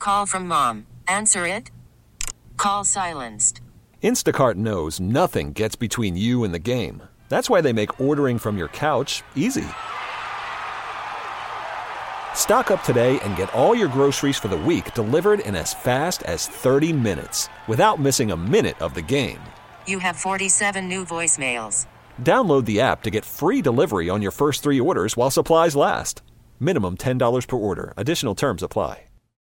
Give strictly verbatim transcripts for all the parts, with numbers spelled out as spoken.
call from mom. Answer it. Call silenced. Instacart knows nothing gets between you and the game. That's why they make ordering from your couch easy. Stock up today and get all your groceries for the week delivered in as fast as thirty minutes without missing a minute of the game. You have forty-seven new voicemails. Download the app to get free delivery on your first three orders while supplies last. Minimum ten dollars per order. Additional terms apply.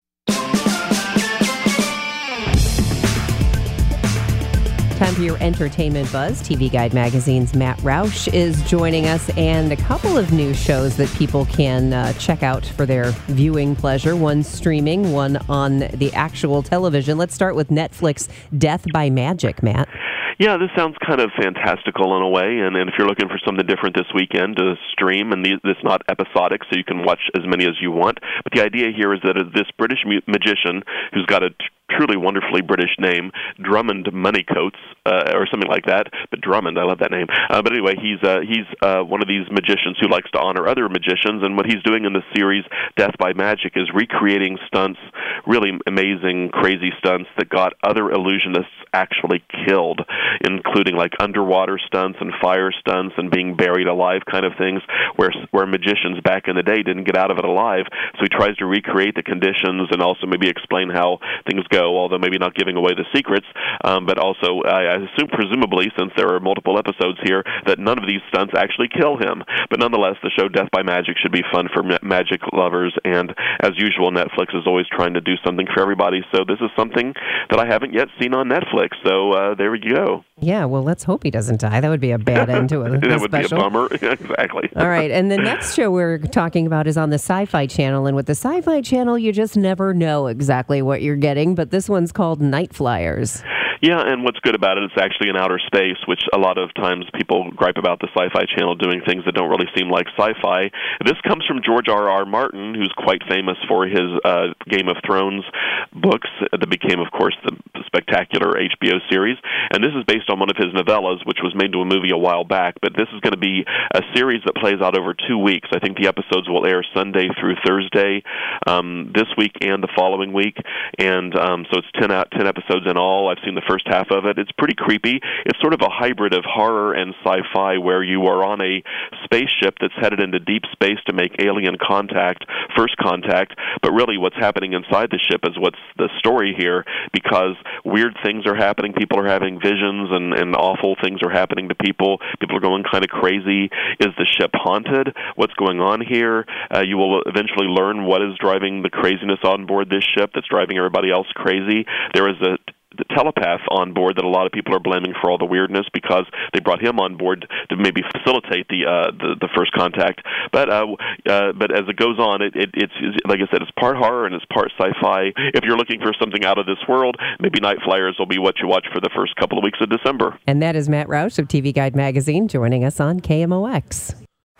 Time for your entertainment buzz. T V Guide Magazine's Matt Roush is joining us, and a couple of new shows that people can uh, check out for their viewing pleasure. One streaming, one on the actual television. Let's start with Netflix, Death by Magic, Matt. Yeah, this sounds kind of fantastical in a way, and, and if you're looking for something different this weekend to stream, and it's not episodic, so you can watch as many as you want, but the idea here is that this British mu- magician who's got a t- truly wonderfully British name, Drummond Moneycoats, uh, or something like that, but Drummond, I love that name. Uh, but anyway, he's uh, he's uh, one of these magicians who likes to honor other magicians, and what he's doing in the series Death by Magic is recreating stunts, really amazing, crazy stunts that got other illusionists actually killed, including like underwater stunts and fire stunts and being buried alive kind of things, where where magicians back in the day didn't get out of it alive. So he tries to recreate the conditions and also maybe explain how things go, although maybe not giving away the secrets, um, but also I, I assume presumably, since there are multiple episodes here, that none of these stunts actually kill him. But nonetheless, the show Death by Magic should be fun for ma- magic lovers, and as usual, Netflix is always trying to do something for everybody, so this is something that I haven't yet seen on Netflix, so uh, there we go. Yeah, well, let's hope he doesn't die. That would be a bad end to a, that a would special. be a bummer. Exactly. All right, and the next show we're talking about is on the Sci-Fi Channel, and with the Sci-Fi Channel, you just never know exactly what you're getting, but this one's called Night Flyers. Yeah, and what's good about it, it's actually in outer space, which a lot of times people gripe about the Sci-Fi Channel doing things that don't really seem like sci-fi. This comes from George R. R. Martin, who's quite famous for his uh, Game of Thrones books that became, of course, the spectacular H B O series. And this is based on one of his novellas, which was made into a movie a while back. But this is going to be a series that plays out over two weeks. I think the episodes will air Sunday through Thursday, um, this week and the following week. And um, so it's ten, out, ten episodes in all. I've seen the first half of it. It's pretty creepy. It's sort of a hybrid of horror and sci-fi, where you are on a spaceship that's headed into deep space to make alien contact, first contact, but really what's happening inside the ship is what's the story here, because weird things are happening. People are having visions, and, and awful things are happening to people. People are going kind of crazy. Is the ship haunted? What's going on here? Uh, you will eventually learn what is driving the craziness on board this ship that's driving everybody else crazy. There is a the telepath on board that a lot of people are blaming for all the weirdness, because they brought him on board to maybe facilitate the uh, the, the first contact. But uh, uh, but as it goes on, it, it, it's like I said, it's part horror and it's part sci-fi. If you're looking for something out of this world, maybe Night Flyers will be what you watch for the first couple of weeks of December. And that is Matt Roush of T V Guide Magazine joining us on K M O X.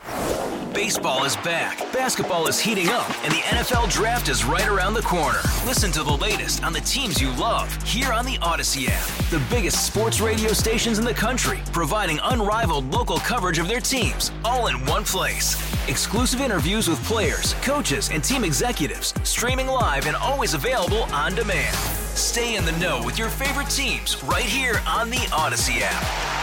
Baseball is back, basketball is heating up, and the N F L Draft is right around the corner. Listen to the latest on the teams you love here on the Odyssey app. The biggest sports radio stations in the country, providing unrivaled local coverage of their teams, all in one place. Exclusive interviews with players, coaches, and team executives, streaming live and always available on demand. Stay in the know with your favorite teams right here on the Odyssey app.